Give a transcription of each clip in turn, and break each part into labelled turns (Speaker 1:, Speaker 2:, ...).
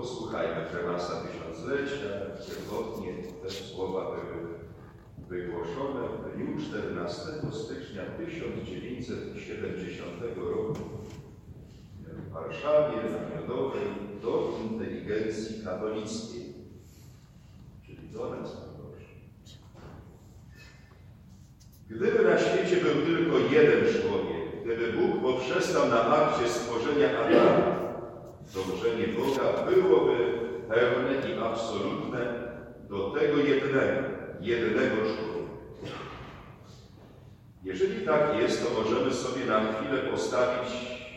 Speaker 1: posłuchajmy prymasa tysiąclecia. Pierwotnie te słowa były wygłoszone w dniu 14 stycznia 1970 roku w Warszawie Namiotowej do inteligencji katolickiej, czyli do nas, proszę. Gdyby na świecie był tylko jeden człowiek, gdyby Bóg poprzestał na akcie stworzenia Adama, dążenie Boga byłoby pełne i absolutne do tego jednego człowieka. Jeżeli tak jest, to możemy sobie na chwilę postawić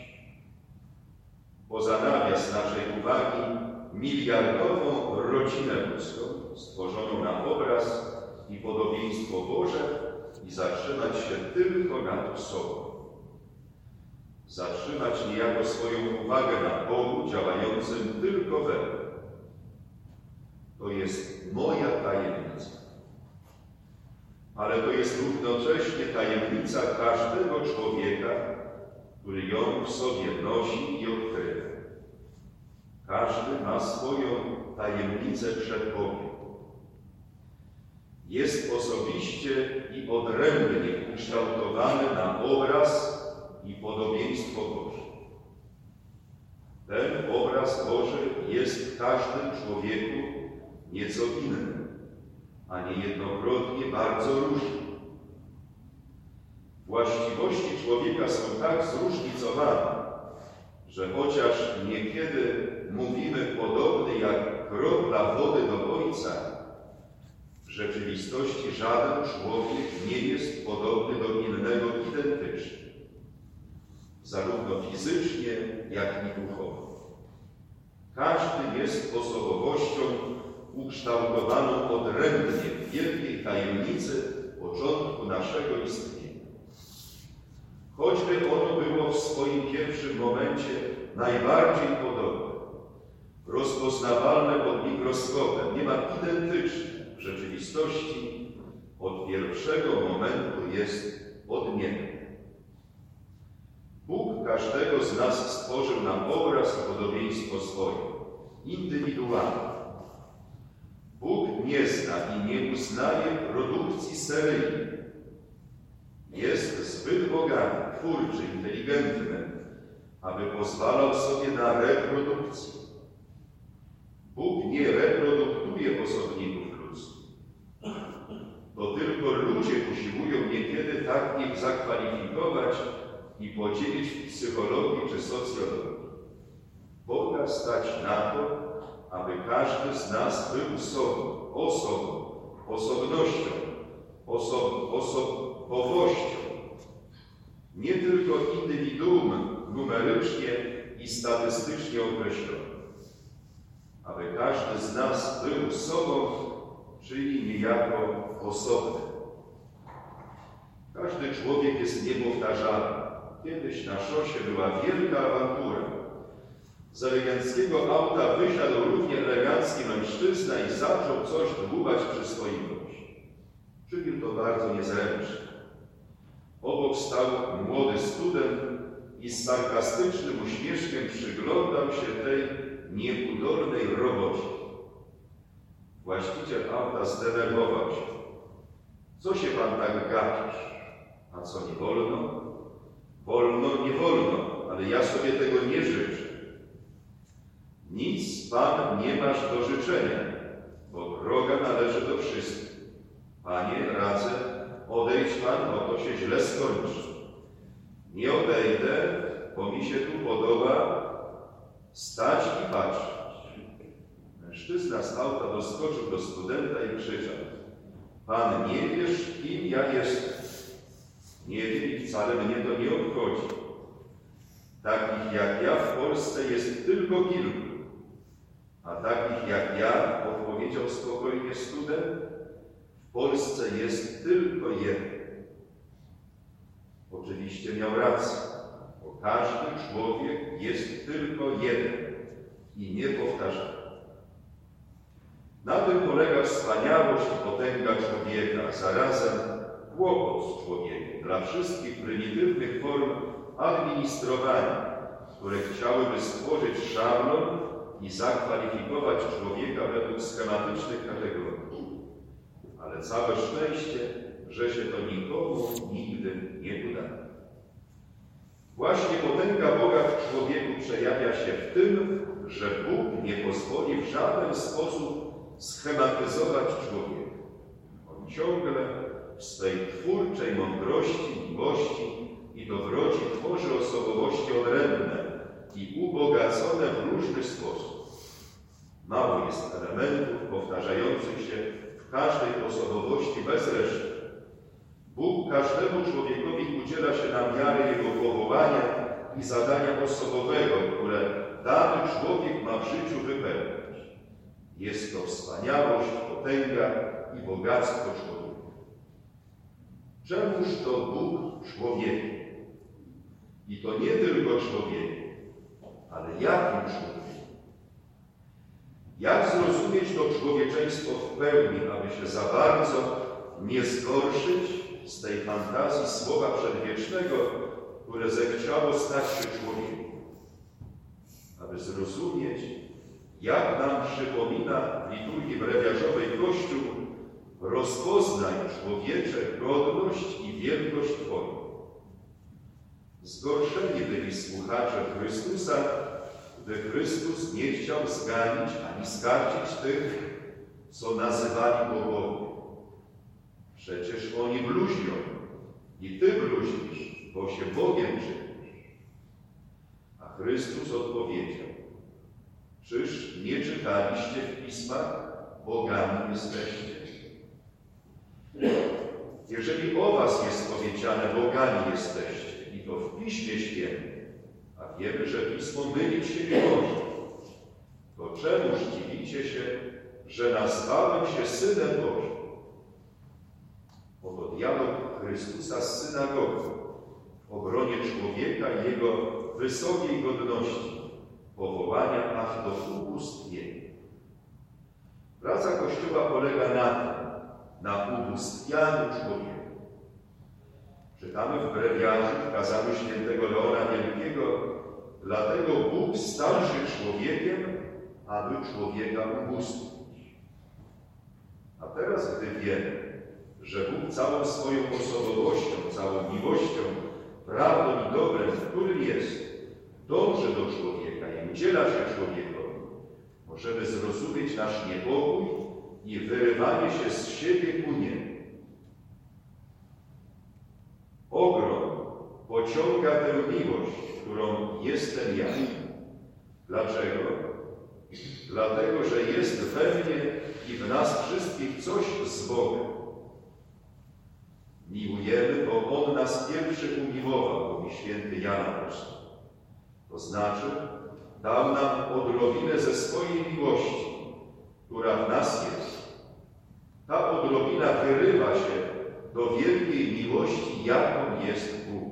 Speaker 1: poza nawias naszej uwagi miliardową rodzinę ludzką, stworzoną na obraz i podobieństwo Boże i zatrzymać się tylko nad sobą. Zatrzymać niejako swoją uwagę na Bogu działającym tylko we mnie. To jest moja tajemnica. Ale to jest równocześnie tajemnica każdego człowieka, który ją w sobie nosi i odkrywa. Każdy ma swoją tajemnicę przed Bogiem. Jest osobiście i odrębnie ukształtowany na obraz i podobieństwo Boże. Ten obraz Boży jest w każdym człowieku nieco inny, a niejednokrotnie bardzo różny. Właściwości człowieka są tak zróżnicowane, że chociaż niekiedy mówimy podobny jak kropla wody do Ojca, w rzeczywistości żaden człowiek nie jest podobny do innego identycznie, zarówno fizycznie, jak i duchowo. Każdy jest osobowością ukształtowaną odrębnie w wielkiej tajemnicy początku naszego istnienia. Choćby ono było w swoim pierwszym momencie najbardziej podobne, rozpoznawalne pod mikroskopem, niemal identyczne w rzeczywistości, od pierwszego momentu jest odmienny. Bóg każdego z nas stworzył na obraz i podobieństwo swoje, indywidualnie. Bóg nie zna i nie uznaje produkcji seryjnej. Jest zbyt bogaty, twórczy, inteligentny, aby pozwalał sobie na reprodukcję. Bóg nie reproduktuje osobników ludzkich. To tylko ludzie usiłują niekiedy tak ich zakwalifikować i podzielić w psychologii czy socjologii. Boga stać na to, aby każdy z nas był osobnością, osobowością, nie tylko indywiduum numerycznie i statystycznie określone. Aby każdy z nas był sobą, czyli niejako osobny. Każdy człowiek jest niepowtarzalny. Kiedyś na szosie była wielka awantura. Z eleganckiego auta wysiadł równie elegancki mężczyzna i zaczął coś dłubać przy swoim gościu. Czynił to bardzo niezręcznie. Obok stał młody student i z sarkastycznym uśmieszkiem przyglądał się tej nieudolnej robocie. Właściciel auta zdenerwował się. Co się pan tak gapisz? A co, nie wolno? Wolno, nie wolno, ale ja sobie tego nie życzę. Nic pan nie masz do życzenia, bo droga należy do wszystkich. Panie, radzę, odejdź pan, bo to się źle skończy. Nie odejdę, bo mi się tu podoba stać i patrzeć. Mężczyzna z auta doskoczył do studenta i krzyczał: pan nie wiesz, kim ja jestem. Nie wiem i wcale mnie to nie obchodzi. Takich jak ja w Polsce jest tylko kilku. A takich jak ja, odpowiedział spokojnie student, w Polsce jest tylko jeden. Oczywiście miał rację, bo każdy człowiek jest tylko jeden i niepowtarzalny. Na tym polega wspaniałość i potęga człowieka, zarazem kłopot z człowiekiem dla wszystkich prymitywnych form administrowania, które chciałyby stworzyć szablon i zakwalifikować człowieka według schematycznych kategorii. Ale całe szczęście, że się to nikomu nigdy nie uda. Właśnie potęga Boga w człowieku przejawia się w tym, że Bóg nie pozwoli w żaden sposób schematyzować człowieka. On ciągle w swej twórczej mądrości, miłości i dobroci tworzy osobowości odrębne i ubogacone w różny sposób. Mało jest elementów powtarzających się w każdej osobowości bez reszty. Bóg każdemu człowiekowi udziela się na miarę jego powołania i zadania osobowego, które dany człowiek ma w życiu wypełniać. Jest to wspaniałość, potęga i bogactwo człowieka. Czemuż to Bóg człowieku? I to nie tylko człowieku, ale jakim człowieku? Jak zrozumieć to człowieczeństwo w pełni, aby się za bardzo nie zgorszyć z tej fantazji słowa przedwiecznego, które zechciało stać się człowiekiem? Aby zrozumieć, jak nam przypomina w liturgii brewiarzowej Kościół, rozpoznaj człowiecze godność i wielkość Twoją. Zgorszeni byli słuchacze Chrystusa, gdy Chrystus nie chciał zganić ani skarcić tych, co nazywali bogowie. Przecież oni bluźnią i Ty bluźnisz, bo się Bogiem czynisz. A Chrystus odpowiedział: czyż nie czytaliście w Pismach, bogami jesteście? Jeżeli o was jest powiedziane, bogami jesteście, i to w Piśmie Świętym, a wiemy, że Pismo mylić się nie może, to czemuż dziwicie się, że nazwałem się Synem Bożym? Oto dialog Chrystusa z synagogą w obronie człowieka i jego wysokiej godności, powołania aż do ubóstwienia. Praca Kościoła polega na ubóstwianiu człowieka. Czytamy w brewiarzu w kazaniu świętego Leona Wielkiego: dlatego Bóg stał się człowiekiem, aby człowieka ubóstwić. A teraz, gdy wiemy, że Bóg całą swoją osobowością, całą miłością, prawdą i dobrem, w którym jest, dąży do człowieka i udziela się człowiekowi, możemy zrozumieć nasz niepokój i wyrywanie się z siebie ku niemu. Ogrom pociąga tę miłość, którą jestem ja. Dlaczego? Dlatego, że jest we mnie i w nas wszystkich coś z Bogiem. Miłujemy, bo On nas pierwszy umiłował, mówi święty Jan Apostoł. To znaczy, dał nam odrobinę ze swojej miłości, która w nas jest. Ta odrobina wyrywa się do wielkiej miłości, jaką jest Bóg.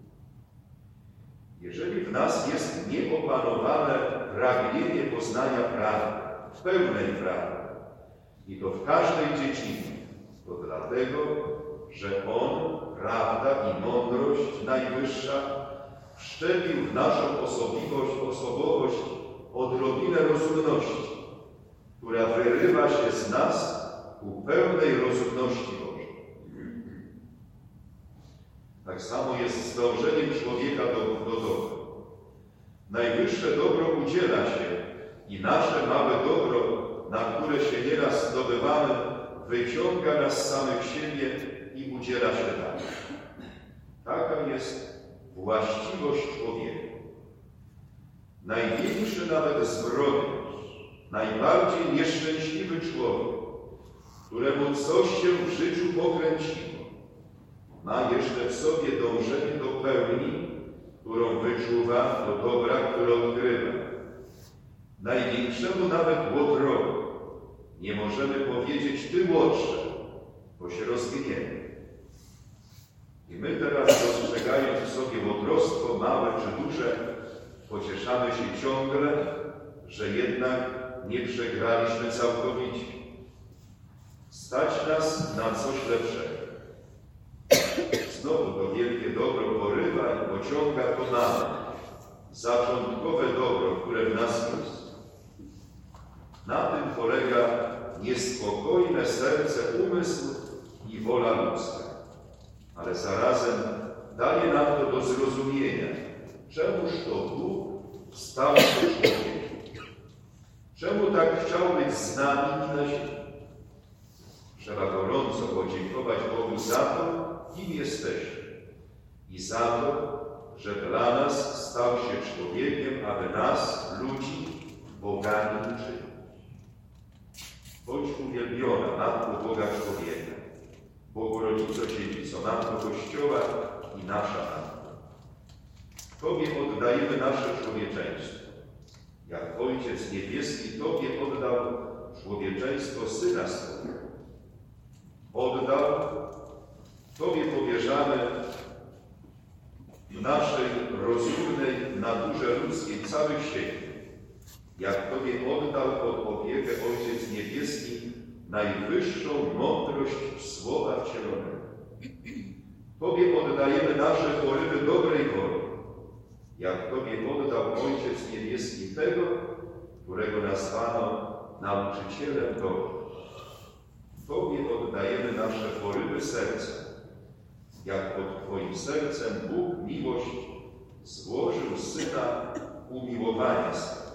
Speaker 1: Jeżeli w nas jest nieopanowane pragnienie poznania prawdy, w pełnej prawdy, i to w każdej dziedzinie, to dlatego, że On, prawda i mądrość najwyższa, wszczepił w naszą osobowość odrobinę rozumności, która wyrywa się z nas ku pełnej rozumności Bożej. Tak samo jest z dążeniem człowieka do dobra. Najwyższe dobro udziela się i nasze małe dobro, na które się nieraz zdobywamy, wyciąga nas z samych siebie i udziela się dalej. Taka jest właściwość człowieka. Największy nawet zbrodniarz, najbardziej nieszczęśliwy człowiek, któremu coś się w życiu pokręciło, ma jeszcze w sobie dążenie do pełni, którą wyczuwa, do dobra, które odkrywa. Największemu nawet łotrowi nie możemy powiedzieć: ty łotrze, bo się rozgniemy. I my teraz, dostrzegając w sobie łotrostwo, małe czy duże, pocieszamy się ciągle, że jednak nie przegraliśmy całkowicie. Stać nas na coś lepszego. Znowu to wielkie dobro porywa i pociąga to małe, zaczątkowe dobro, które w nas jest. Na tym polega niespokojne serce, umysł i wola ludzka. Ale zarazem daje nam to do zrozumienia, czemuż to Bóg stał się człowiekiem. Czemu tak chciał być z nami i na ziemi? Trzeba gorąco podziękować Bogu za to, kim jesteśmy i za to, że dla nas stał się człowiekiem, aby nas, ludzi, bogami uczynić. Bądź uwielbiona Matko Boga człowieka, Bogu Rodzico Dziewico, Matko Kościoła i nasza Matko. Tobie oddajemy nasze człowieczeństwo. Jak Ojciec Niebieski Tobie oddał człowieczeństwo Syna swojego. Oddał, Tobie powierzamy w naszej rozumnej naturze ludzkiej cały świat. Jak Tobie oddał pod opiekę Ojciec Niebieski najwyższą mądrość Słowa Wcielonego. Tobie oddajemy nasze porywy dobrej woli. Jak Tobie oddał Ojciec Niebieski tego, którego nazwano nauczycielem dobrym. Tobie oddajemy nasze porywy serca. Jak pod Twoim sercem Bóg miłość złożył Syna umiłowania swego.